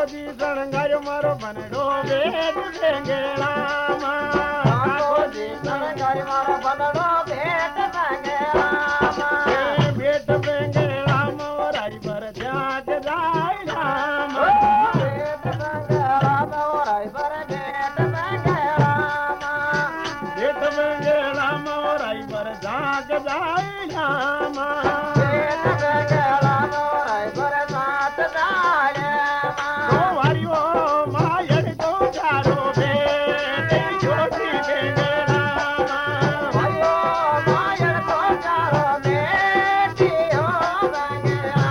जी शणगार मारो बनड़ो भेट भेंगेला जी शणगार मारो बनड़ो भेट भेंगेला भेट भेंगेला मोराई पर जाग जायला भेट भेंगेला मोराई पर भेट भेंगेला भेट भेंगेला मोराई पर जाग जायला भेट भेंगेला मोराई पर जाग जायला वारियो मायड़ को चारो भेट जोशी भेंगेला आयो मायड़ को चारो बेटियो भेंगेला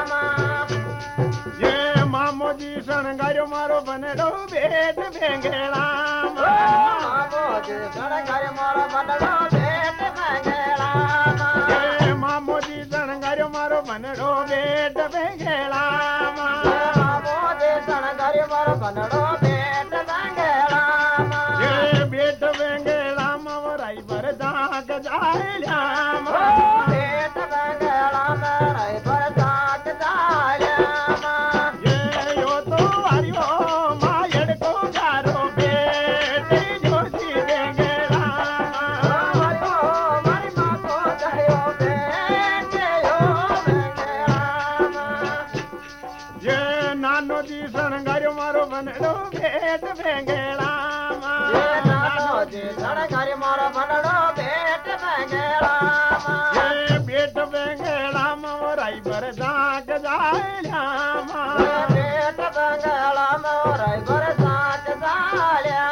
ये मामो जी शणगार मारो बनड़ो भेट भेंगेला जी शणगार मारो बनड़ो भेट भेंगेला ये मामो जी शणगार मारो बनड़ो भेट भेंगेला जी शणगार मारो बनड़ो भेट भेंगेला ये भेट भेंगेला मोराई पर जाग जायला भेट भेंगेला मोराई पर जाग जायला ये यो तो वारियो मायड़ को चारो भेट जोशी भेंगेला आयो मारी मां को जायो बेटियो भेंगेला ये नानो जी शणगार मारो बनड़ो भेट भेंगेला ये नानो जी शणगार मारो बनड़ो भेट भेंगेला ये भेट भेंगेला मोराई पर जाग जायला भेट भेंगेला मोराई पर जाग जायला